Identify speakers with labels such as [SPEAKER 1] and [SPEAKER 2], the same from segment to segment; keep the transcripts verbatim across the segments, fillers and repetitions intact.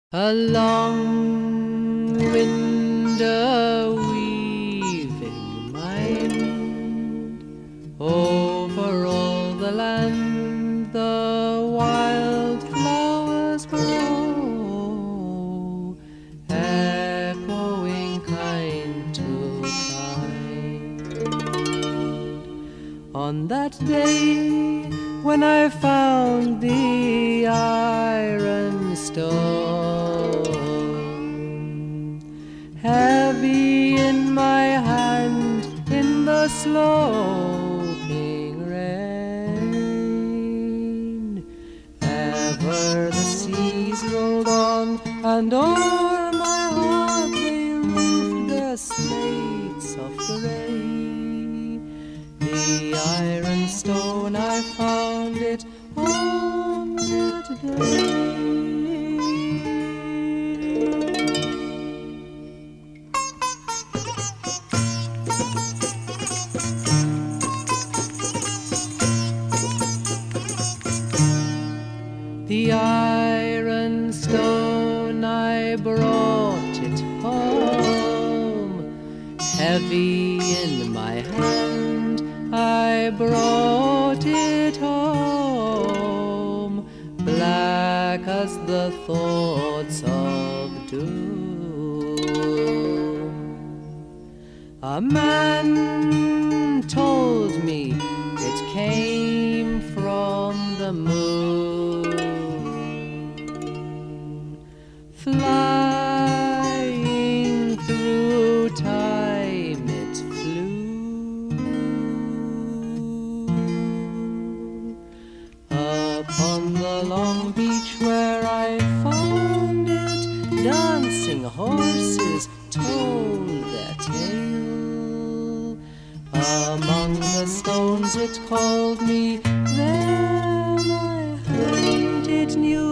[SPEAKER 1] A long window weaving mind over all the land, the wild flowers grow, echoing kind to kind. On that day when I found the iron stone, heavy in my hand in the sloping rain, ever the seas rolled on, and o'er my heart they roofed their slates of grey. The iron stone, I found it on that day. The iron stone, I brought it home, heavy in my hand, I brought it home, black as the thoughts of doom. A man told me it came from the moon, flying through time it flew. Upon the long beach where I found it, dancing horses told their tale. Among the stones it called me, then I heard it knew.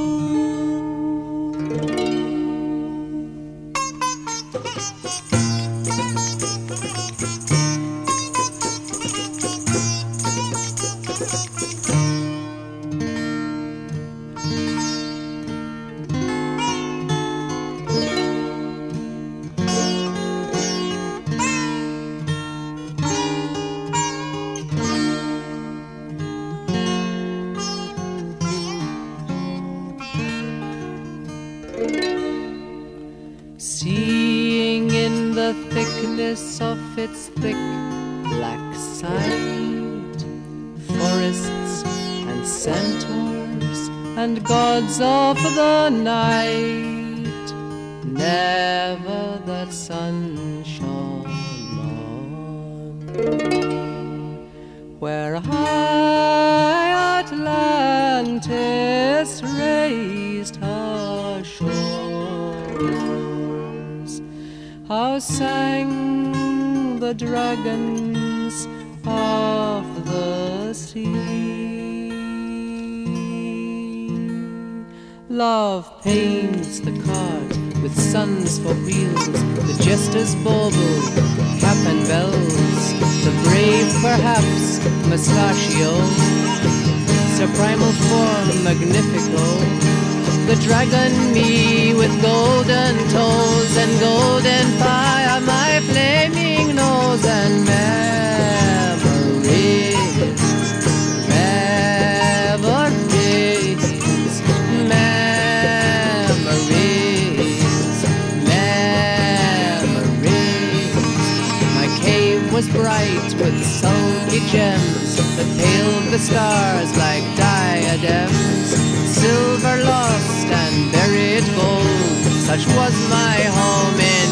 [SPEAKER 1] Seeing in the thickness of its thick black side, forests and centaurs and gods of the night, never that sun shone on, where high Atlantis raised her shores. How sang the dragons of the sea? Love paints the cart with suns for wheels, the jesters bauble, cap and bells, the brave perhaps mustachio, Sir Primal form magnifico, the dragon me with golden toes and golden fire, my flaming nose, and memories, memories, memories, memories. My cave was bright with sulky gems that paled the stars like diadems, silver lost and buried gold, such was my home in